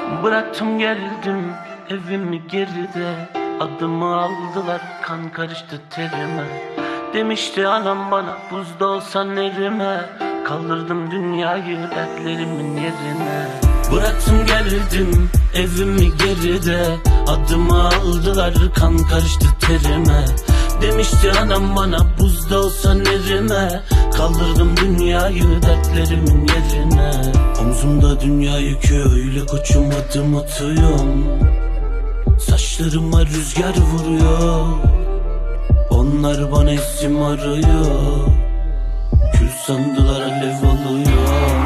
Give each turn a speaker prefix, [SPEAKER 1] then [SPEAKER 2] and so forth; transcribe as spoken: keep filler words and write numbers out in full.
[SPEAKER 1] Bıraktım geldim evimi geride, adımı aldılar kan karıştı terime. Demişti anam bana buzda olsan erime, kaldırdım dünyayı dertlerimin yerine. Bıraktım geldim evimi geride, adımı aldılar kan karıştı terime. Demişti anam bana buzda olsan erime, kaldırdım dünyayı dertlerimin yerine. Omzumda dünya yükü öyle koçum adım atıyorum, saçlarıma rüzgar vuruyor, onlar bana isim arıyor. Kül sandılar alev alıyor.